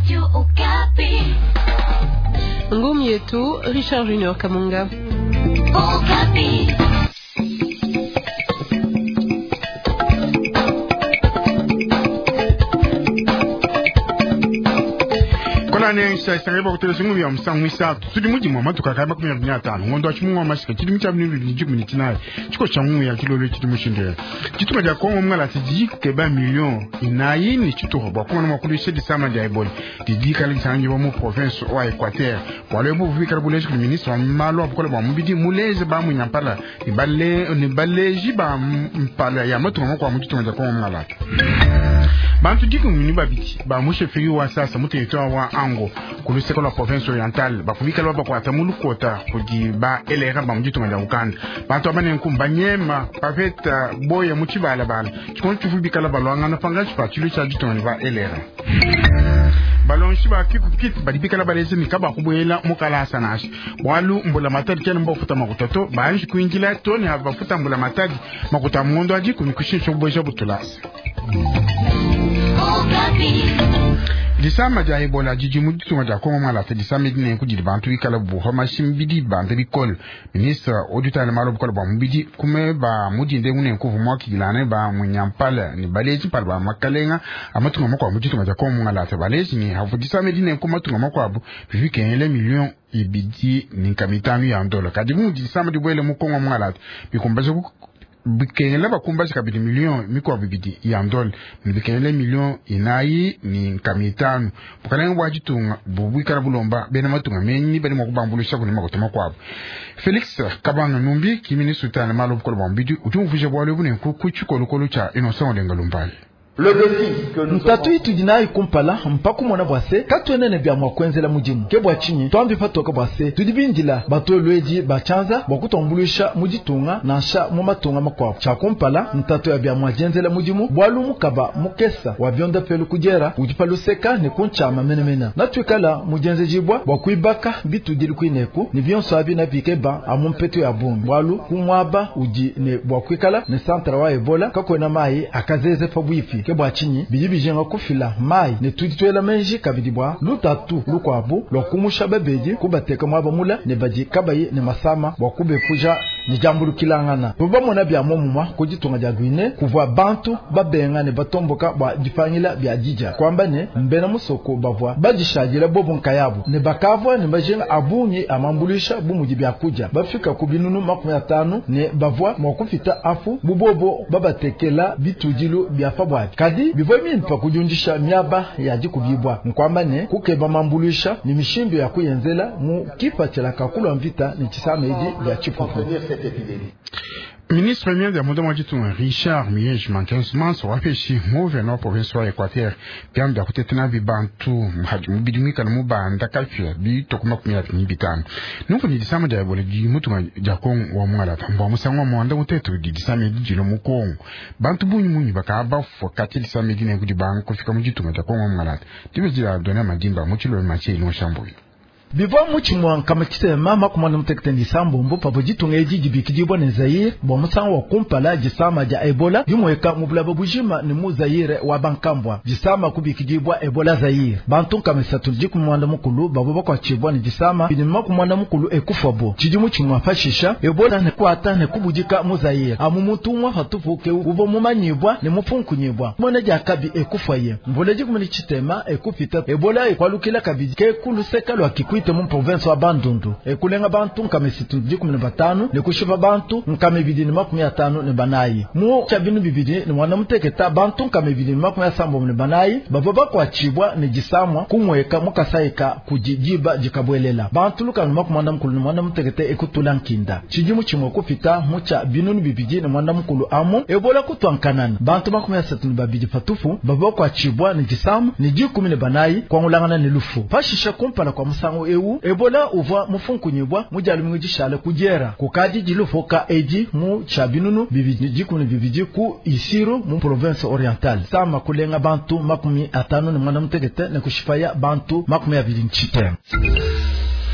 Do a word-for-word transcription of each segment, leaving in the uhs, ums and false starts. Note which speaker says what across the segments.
Speaker 1: Radio Okapi.
Speaker 2: Ngumi yetu Richard Junior Kamunga.
Speaker 1: Okapi.
Speaker 3: Nane sa sareba kutele sungu ya msangu isa tudi muji mwa matuka kaiba kumya dunia tano ngondo achimu wa mashika chidi mcha bini luli jiku minitinae chiko changu ya kilolo chidi mshinde chitu maja kongo mga tiji keba milion inayi ni chitu hoba kongo na makulu shedi sama dia eboli didi kali sanji wa mu province wa Equateur kwa lebo vuvi karabuleji kuli ministre wa malo wa pukole wa mbidi muleze ba mwenye mpala ni bale ni baleji ba mpala ya matu kwa mchitu maja kongo mga lati bantu diku miniba biti ba mushe figi wa sasa mutu yetoa wa ango kulu sekola province orientale ba kubika lwa ba kwa tamulu kota kudi ba elera ba mjitu nganja ukanda bantu abane nkumba nyema paveta boya muchibala bala chikon tufubika la balwanga na pangachi pa chilu cha jitu nganja elera balon shiba kiku kit badibika la balezi ni kaba kubuela mukala sanashi walu mbula matadi kene mbo futa makutoto ba anji kuinjila toni haba futa mbula matadi makuta muondo ajiku nikushisho boja butulasi Disama ja ebola jiji muditu maja kongo mala te disama dine ku jidi bantu ikala bu homa shimbidi bande bikol ministre auditeur malo bikol ba mbidi kume ba mudi nde ngune ku vumwa kilane ba munyampala ni baleji par ba makalenga amatunga mako muditu maja kongo mala te baleji ni hafu disama dine ku matunga mako abu vivike ele million ibidi ni kamitanu ya dola kadi mudi disama di bwele mu kongo mala te bikumbaje bikengele bakumbaje kabidi milion miko bibidi ya ndol bikengele milion inayi ni kamitanu bukalenga bwajitunga bubwikara bulomba bena matunga menyi bali mokubambulisha kuni makotoma kwabo Felix Kabanga Numbi kimini sultana malo bukolo bambidi utumfuje bwale bune kuchukolo kolo cha Innocent Lengalumbali.
Speaker 4: Mtatu itu dinai kumpala mpaku mwana bwase katwenene bya mwakwenzela mujimu kebwa chinyi twambi fatoka bwase tudibinjila bato lweji bachanza bakutombulisha mujitunga na sha mumatunga makwabo cha kumpala mtatu ya bya mwajenzela mujimu bwalu mukaba mukesa wa byonda pelu kujera ujipaluseka ne kunchama menemena natwikala mujenze jibwa bakuibaka bitu dili kuineku ni byonso abi na bikeba amumpeto ya bumi bwalu kumwaba uji ne bwakwikala ne santra wa Ebola kakwena mai akazeze pabwifi kebwa chinyi bijibijenga kufila mai ne tuditwela menji kabidibwa lutatu lukwabu lokumusha bebeji kubateka mwaba mula ne baji kabaye ne masama wakube fuja ni jambulu kilangana tuba mona bya momuma kujitunga ja gwine kuvwa bantu babenga ne batomboka ba difanyila bya jija kwamba ne mbena musoko bavwa bajishajira bobo nkayabu ne bakavwa ne bajenga abunyi amambulisha bumuji bya kuja bafika kubinunu makumi atano ne bavwa mwakufita afu bubobo babatekela bitujilu bya fabwa kadi bivomi mpa kujunjisha miaba ya jikubibwa nkwamba ne kukeba mambulisha ni mishimbo ya kuyenzela mu kipa chela kakulu mvita ni chisame idi ya chipufu.
Speaker 3: Ministre premier de Mondo Majitu Richard Miege Manquensman so afeshi move na province wa Equateur piam da kutetena bibantu mubidimika na mubanda kalfia bi tokuma kumya ni bitano nuko ni disama ja bole di mutu ja kong wa mwala tambo musangwa mwanda mutetu di disama di jilo mukong bantu bunyi munyi baka ba fo kati disama di ne kudi bank kufika mujitu ja kong wa mwala tibe jira dona madimba muchilo machi no shambo
Speaker 4: Biva muchimwa kama kisema makumana mtektendi sambo mbo papojitunga ejiji bikijibwa ne Zaire bo musanwa kumpala jisama ja Ebola yumweka mubula babujima ni mu Zaire wa bankambwa jisama kubikijibwa Ebola Zaire bantu kama satulji kumwanda mukulu babo bakwa chibwa ni jisama binima kumwanda mukulu ekufabo chijimu chimwa fashisha Ebola ne kwata ne kubujika mu Zaire amumutumwa hatufuke ubo mumanyibwa ne mufunkunyibwa mwana jakabi ekufaye mboleji kumani chitema ekufita Ebola ekwalukila kabiji ke kuluseka lwa kikwita mu province wa Bandundu ekulenga bantu nkamesitu kumi na batano ne kushiva bantu nkamebidi ni makumi atano ne banayi mu chabinu bibidi ni mwana muteketa bantu nkamebidi ni makumi asambo ne banayi bababa kwa chibwa ne jisamwa kumweka mukasaika kujijiba jikabwelela bantu luka ni makumi anda mkulu ni mwana muteketa ekutula nkinda chijimu chimwe kupita mucha binu bibidi ni mwana mkulu amu Ebola kutwankanana bantu makumi asatu ni babidi fatufu bababa kwa chibwa ni jisamwa ni jikumi ne banayi kwa ngulangana ni lufu fashisha kumpala kwa musango ewu Ebola uva mufunkunyibwa mujali mwijishale kujera kukadi jilufoka eji mu chabinunu bibiji jikuni bibiji ku Isiro mu province orientale sama kulenga bantu makumi atano ni mwana mtegete ne kushifaya bantu makumi abiri nchite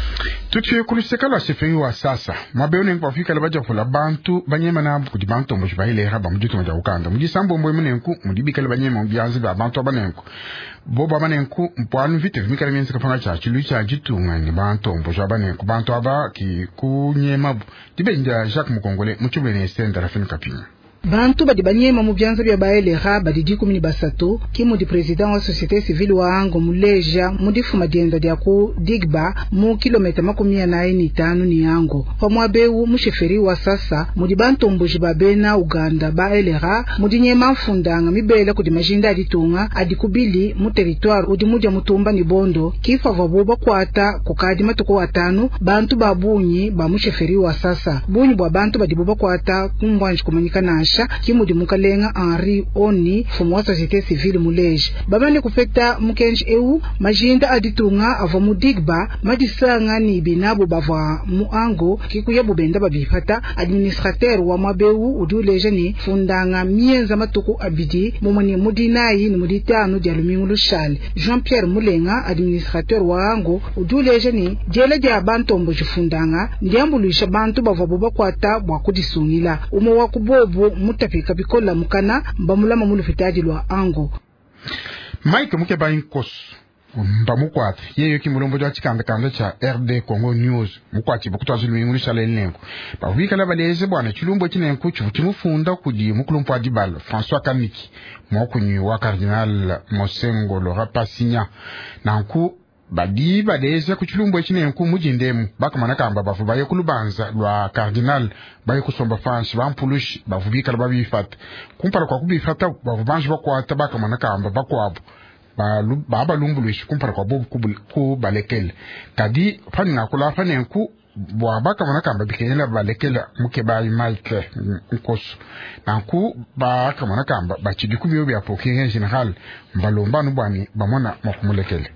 Speaker 3: Tutu kuluseka la seferi wa sasa. Mabeo kwa fika la baja kula bantu banyema na kudi bantu mboshi bahile haba mjutu mja ukanda. Mji sambo mboye mnenku mudibika la banyema mbianzi ba bantu abanenku. Boba abanenku mpwanu vite vimika la mienzi kafanga cha chilu cha jitu ngani bantu mboshi abanenku. Bantu aba ki kunyema dibe nja Jacques Mukongole mchubwe ni estenda rafini kapina.
Speaker 5: Bantu badi banyema mu byanza bya baelera badi dikumi ni basato kimu di president wa societe civile wa ango muleja mudifuma dienda dia ku digba mu kilomita makumi anayi ni tano ni ango pamwa bewu musheferi wa sasa mudi bantu mbuji babena Uganda baelera mudi nyema mfundanga mibela kudi majinda aditunga adikubili mu territoire udi muja mutumba ni bondo kifa vabuba kwata kukadi matuko watano bantu babunyi ba musheferi wa sasa bunyi bwa bantu badi buba kwata kumbwanji kumanyikana kimudi mukalenga Henri Oni fumu wa societe civile muleje babane kufekta mukenji eu majinda aditunga ava mudigba madisanga ni binabo bava muango kikuya bubenda babifata administrateur wa mabeu uduleje ni fundanga mienza matuku abidi mumani mudinayi ni muditano dia lumingu shali Jean-Pierre Mulenga administrateur wa ango uduleje ni jele dia bantombo jifundanga ndiambulisha bantu bava buba kwata bwa kudisungila umo wa kubobo mutapika bikola mukana mbamulama mulu fitaji lwa ango
Speaker 3: Mike muke bayinkos mbamukwata yeyo kimulombo dwa chikanda kanda cha R D Congo News mukwati bukutwazi lwingu lishala lengo bavika la baleze bwana chilumbo chinenku chimufunda kudi mukulumpo adibal François Kamiki mwakunyi wa Cardinal Mosengo Lora Pasinya nanku badi badeze kuchilumbo echinenku mujindemu bakamana kamba bavubaye kulubanza lwa Cardinal baye kusomba fanshi bampulush bavubika babifata kumpara kwa kubifata bavubanji bakwata bakamana kamba bakwabo balu baba lumbulush kumpara kwa bobu ku balekele kadi fani nakula fanenku bwaba kamana kamba bikela balekela muke bayi Mike nkoso nanku ba kamana kamba bachidikubiyo bya pokinga general mbalomba nubani bamona makumulekele.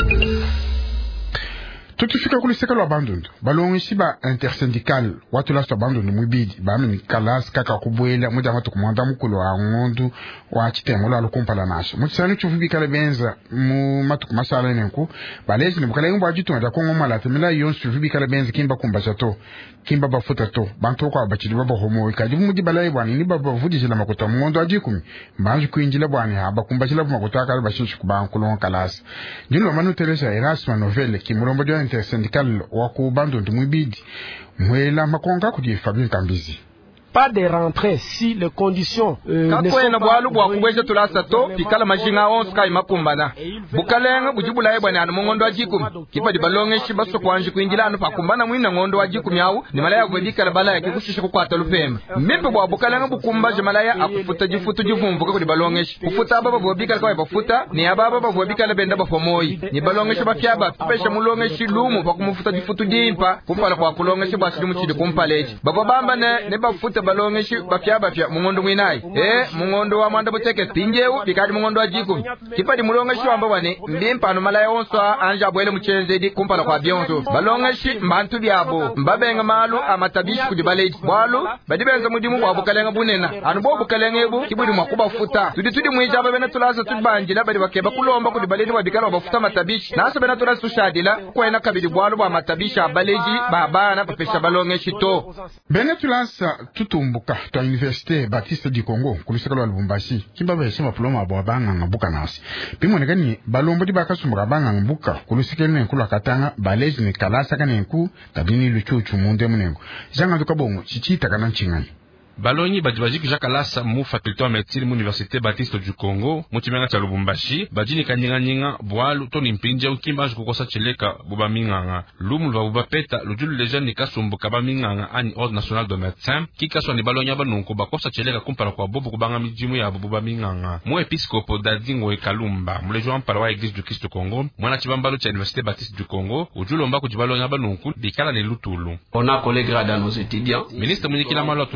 Speaker 3: Tutufika kuliseka lo abandoned balongi siba intersyndical watu la abandoned mubidi bami kalas kaka kubwela muja watu kumanda mukulu wa ngondu wa chitemo la lukumpala nasho mutsani chufubika le benza mu matu kumasala nenku balezi ni bukala ngwa jitu nda kongo mala temela yon chufubika le benza kimba kumba chato kimba bafuta to bantu kwa bachidi baba homo ikadi muji balai bwani ni baba vudi jila makuta mungondo ajikumi banju kuinjila bwani haba kumba jila makuta kala bashishi kubankulo kalas ndilo manu Teresa Erasmus novelle kimurombo dio intersyndical wa kubandoned mwibidi mwela makonga kudi Fabien Kambizi.
Speaker 6: Pas de rentrée si les conditions euh, ne sont
Speaker 7: pas bwalu bwa kubweje tulasa to pikala majinga onska imakumbana bukalenga bujibula ebwana anu mongondo ajikum kipa di balonge shiba so kwanji kuinjila anu pakumbana mwina ngondo ajikum yawo ni malaya gwedika la balaya kikushisha kukwata lupema mipe bwa bukalenga bukumba je malaya akufuta jifutu jivumbuka kudi balonge kufuta baba bwabika kwa bafuta ni ababa bwabika la benda bafomoi ni balonge shiba fyaba pesha mulonge shilumu pakumufuta jifutu dimpa kumpala kwa kulonge shiba shilumu chidi kumpaleji baba bamba ne ne bafuta balonge shi bafya bafya mungondo mwinai eh mungondo wa mwanda buteke pinjewu bikadi mungondo ajikum kipadi mulonge shi wamba wane mbimpa no malaya onso anja bwele muchenze di kumpala kwa bionzo balonge shi mbantu byabo mbabenga malu amatabishi kudi baleji bwalu badibenza mudimu bwa bukalenga bunena anu bo bukalenga ebu kibudi mwakuba futa tudi tudi mwija babena tulaza tubanjila badi bakeba kulomba kudi baleji wabikana bafuta matabishi naso bena tulaza tushadila kwena kabidi bwalu bwa matabishi abaleji babana papesha balonge shi to
Speaker 3: bena tulaza tutumbuka to Université Baptiste du Congo kuliseka lwa Lubumbashi kimba bese maploma abo banga ngabuka nasi bimone kani balombo di bakasumbuka banga ngabuka kuliseka ne kula katanga balezi ne kalasa kanenku tabini luchuchu munde munengo janga tukabongo chichita kana nchingani
Speaker 8: balonyi badibajiki Jacques Alassa mu faculté en médecine mu Université Baptiste du Congo mutimanga cha Lubumbashi bajini kanyinga nyinga bwalu toni mpinje ukimba kukosa cheleka buba minganga lumu lwa buba peta lujulu leja ni kasumbuka ba minganga ani ordre national de médecins kikaswa ni balonya banunko bakosa cheleka kumpala kwa bobu kubanga mijimu ya buba minganga mu episcopo dadingo ekalumba mulejo ampala wa église du Christ du Congo mwana chibambalo cha Université Baptiste du Congo ujulomba kujibalonya banunko bikala ni lutulu
Speaker 9: on a collé grade à nos étudiants
Speaker 8: ministre munikila malo tulasa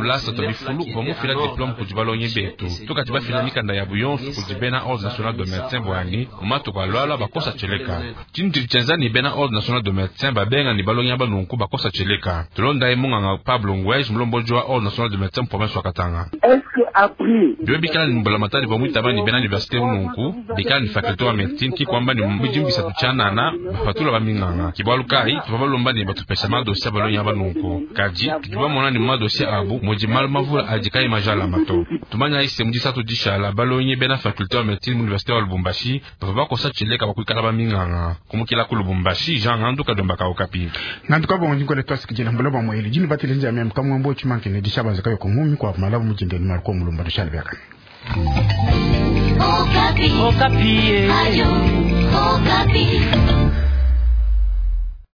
Speaker 8: bifulu vamu fila diplôme kujibalonye betu tukati bafila mikanda ya buyonsu kujibena ordre national de médecin bwani umatu balwala bakosa cheleka chindi chenzani bena ordre national de médecin babenga ni balonye banunku bakosa cheleka tulonda emunganga Pablo Ngwej mulombojo wa ordre national de médecin province wa Katanga. Dwe bikala ni mbala matali vamu itabani bena université ununku bikala ni faculté wa médecine ki kwamba ni mujimbi tuchana na bafatula baminganga kibwalukai tubabalomba ni batupesa madosia balonya banunku kaji tubamona ni madosia abu mojimal mavula ajikai majala mato tumanya ise mujisatu dishala balonye bena faculté wa médecine université wa Lubumbashi baba ko sachileka bakuikala baminganga kumukila ku Lubumbashi Jean Anduka dombaka okapi
Speaker 3: nanduka bongo ngole twasikijina mbalo ba moyeli jini batile nja mem kamwambo chimanke ne dishabanza kayo kumumi kwa malabu mujindeni marko mulumba dishali byaka
Speaker 1: Okapi. Okapi. Ayo. Okapi.